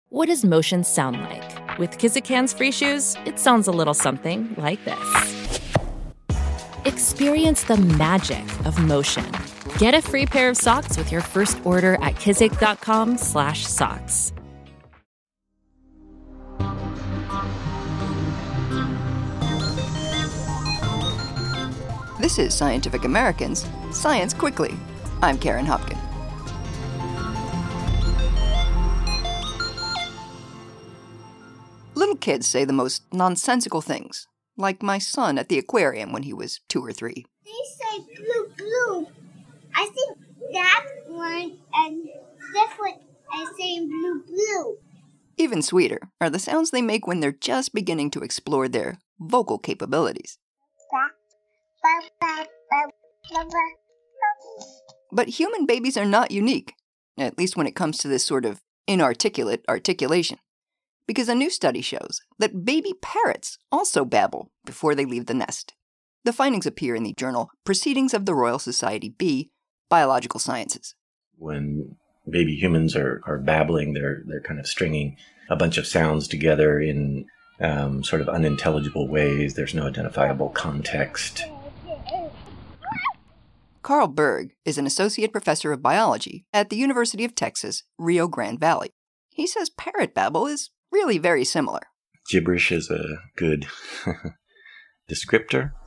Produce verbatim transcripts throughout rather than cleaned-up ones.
What does motion sound like? With Kizikans free shoes, it sounds a little something like this. Experience the magic of motion. Get a free pair of socks with your first order at kizik.com slash socks. This is Scientific American's Science Quickly. I'm Karen Hopkin. Little kids say the most nonsensical things, like my son at the aquarium when he was two or three. They say blue, blue. I think that one and different as saying blue, blue. Even sweeter are the sounds they make when they're just beginning to explore their vocal capabilities. But human babies are not unique, at least when it comes to this sort of inarticulate articulation. Because a new study shows that baby parrots also babble before they leave the nest. The findings appear in the journal Proceedings of the Royal Society B, Biological Sciences. When baby humans are, are babbling, they're they're kind of stringing a bunch of sounds together in um, sort of unintelligible ways. There's no identifiable context. Carl Berg is an associate professor of biology at the University of Texas, Rio Grande Valley. He says parrot babble is really very similar. Gibberish is a good descriptor.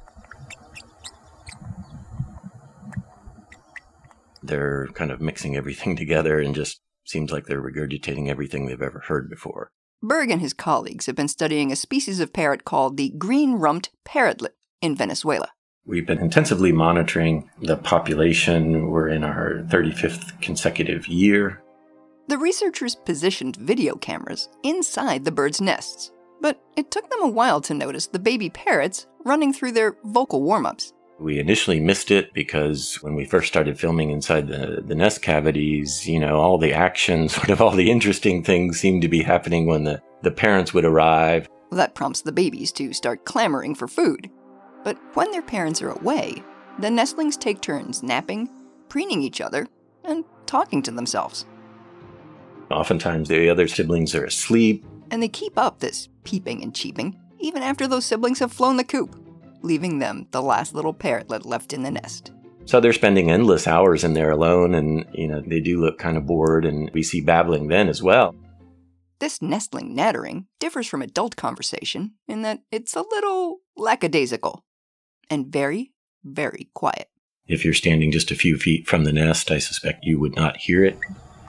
They're kind of mixing everything together and just seems like they're regurgitating everything they've ever heard before. Berg and his colleagues have been studying a species of parrot called the green-rumped parrotlet in Venezuela. We've been intensively monitoring the population. We're in our thirty-fifth consecutive year. The researchers positioned video cameras inside the birds' nests, but it took them a while to notice the baby parrots running through their vocal warm-ups. We initially missed it because when we first started filming inside the, the nest cavities, you know, all the action, sort of all the interesting things seemed to be happening when the, the parents would arrive. That prompts the babies to start clamoring for food. But when their parents are away, the nestlings take turns napping, preening each other, and talking to themselves. Oftentimes the other siblings are asleep. And they keep up this peeping and cheeping, even after those siblings have flown the coop, leaving them the last little parrotlet left in the nest. So they're spending endless hours in there alone, and, you know, they do look kind of bored, and we see babbling then as well. This nestling nattering differs from adult conversation in that it's a little lackadaisical and very, very quiet. If you're standing just a few feet from the nest, I suspect you would not hear it.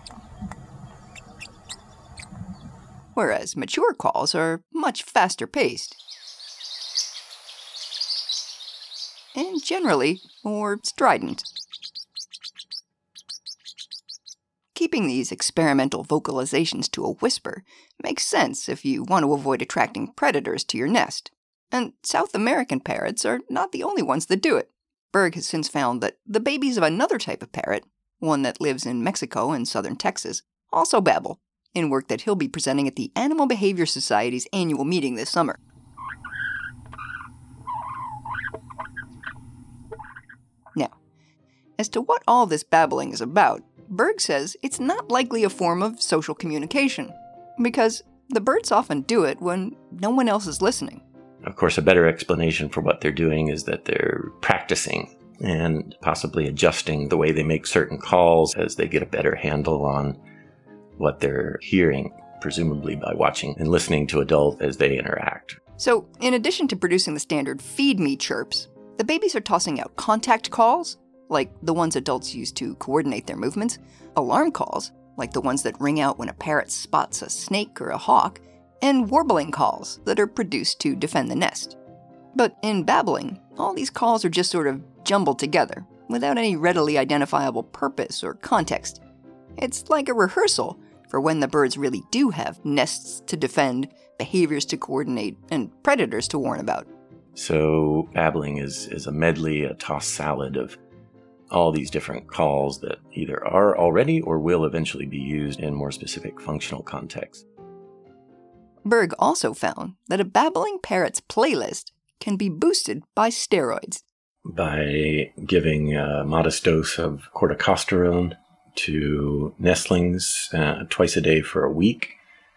Whereas mature calls are much faster paced. And generally more strident. Keeping these experimental vocalizations to a whisper makes sense if you want to avoid attracting predators to your nest. And South American parrots are not the only ones that do it. Berg has since found that the babies of another type of parrot, one that lives in Mexico and southern Texas, also babble, in work that he'll be presenting at the Animal Behavior Society's annual meeting this summer. Now, as to what all this babbling is about, Berg says it's not likely a form of social communication, because the birds often do it when no one else is listening. Of course, a better explanation for what they're doing is that they're practicing and possibly adjusting the way they make certain calls as they get a better handle on what they're hearing, presumably by watching and listening to adults as they interact. So, in addition to producing the standard feed me chirps, the babies are tossing out contact calls, like the ones adults use to coordinate their movements, alarm calls, like the ones that ring out when a parrot spots a snake or a hawk, and warbling calls that are produced to defend the nest. But in babbling, all these calls are just sort of jumbled together, without any readily identifiable purpose or context. It's like a rehearsal for when the birds really do have nests to defend, behaviors to coordinate, and predators to warn about. So babbling is, is a medley, a tossed salad of all these different calls that either are already or will eventually be used in more specific functional contexts. Berg also found that a babbling parrot's playlist can be boosted by steroids. By giving a modest dose of corticosterone to nestlings uh, twice a day for a week,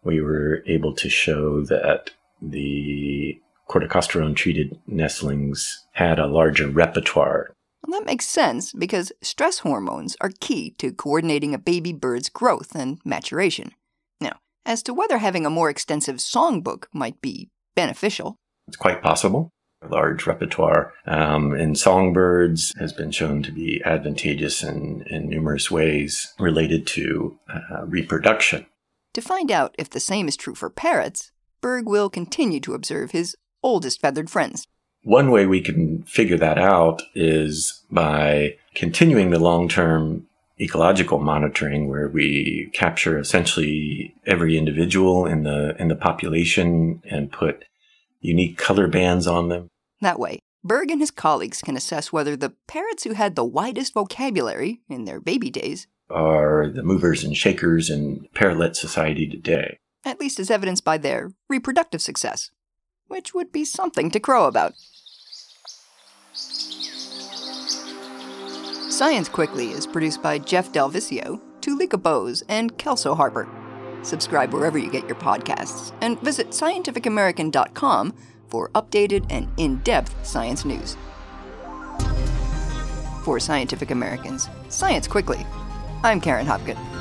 we were able to show that the corticosterone-treated nestlings had a larger repertoire. Well, that makes sense because stress hormones are key to coordinating a baby bird's growth and maturation. Now, as to whether having a more extensive songbook might be beneficial, it's quite possible. A large repertoire um, in songbirds has been shown to be advantageous in, in numerous ways related to uh, reproduction. To find out if the same is true for parrots, Berg will continue to observe his oldest feathered friends. One way we can figure that out is by continuing the long-term ecological monitoring, where we capture essentially every individual in the in the population and put unique color bands on them. That way, Berg and his colleagues can assess whether the parrots who had the widest vocabulary in their baby days are the movers and shakers in parrotlet society today. At least as evidenced by their reproductive success, which would be something to crow about. Science Quickly is produced by Jeff Delvisio, Tulika Bose, and Kelso Harper. Subscribe wherever you get your podcasts, and visit scientific american dot com for updated and in-depth science news. For Scientific American's Science Quickly, I'm Karen Hopkett.